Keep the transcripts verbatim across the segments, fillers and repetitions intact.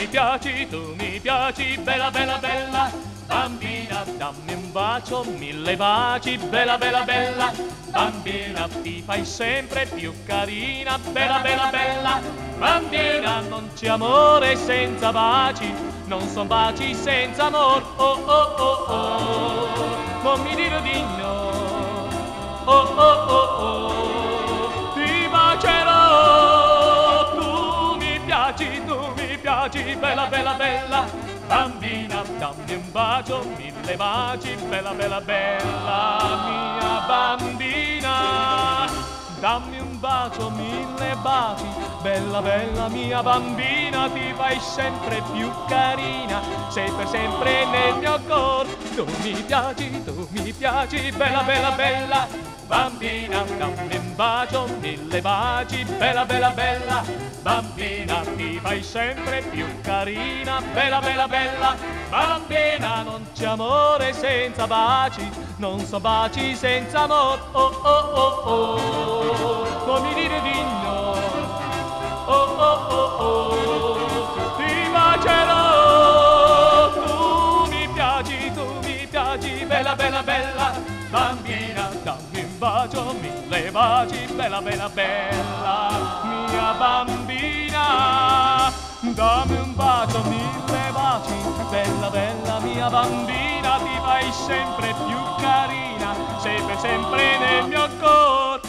piaci, tu mi piaci, bella, bella, bella. Bambina, dammi un bacio, mille baci, bella, bella, bella. Bambina, ti fai sempre più carina, bella, bella, bella. Bambina, non c'è amore senza baci, non son baci senza amor, oh, oh, oh, oh. Non mi dire di no, oh, oh, oh, oh. Ti bacerò, tu mi piaci, tu mi piaci, bella, bella, bella. Bambina, dammi un bacio, mille baci, bella, bella, bella, mia bambina. Dammi un bacio, mille baci, bella, bella, mia bambina. Ti fai sempre più carina, sei per sempre nel mio cor. Tu mi piaci, tu mi piaci, bella, bella, bella. Bambina, dammi un bacio, mille baci, bella, bella, bella. Bambina, ti fai sempre più carina, bella, bella, bella. Bambina, non c'è amore senza baci, non so baci senza amor, oh, oh, oh, oh. Non mi dire di no, oh, oh, oh, oh. Ti bacerò, tu mi piaci, tu mi piaci, bella, bella, bella. Bambina, dammi un bacio, mille baci, bella, bella, bella, mia bambina. Dammi un bacio, mille baci, bella, bella, mia bambina. Ti fai sempre più carina, sei per sempre nel mio cor.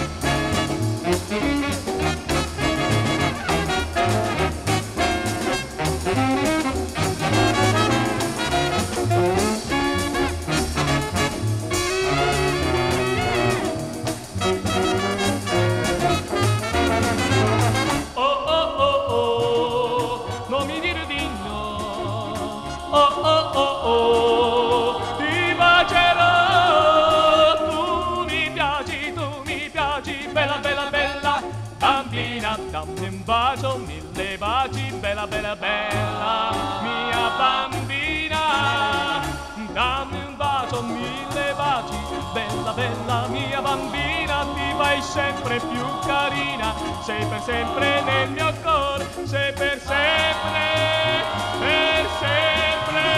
Oh, oh, oh, oh, ti bacerò, tu mi piaci, tu mi piaci, bella, bella, bella. Bambina, dammi un bacio, mille baci, bella, bella, bella, mia bambina. Dammi un bacio, mille baci, bella, bella, mia bambina. Ti fai sempre più carina, sei per sempre nel mio cor, sei per sempre, per sempre.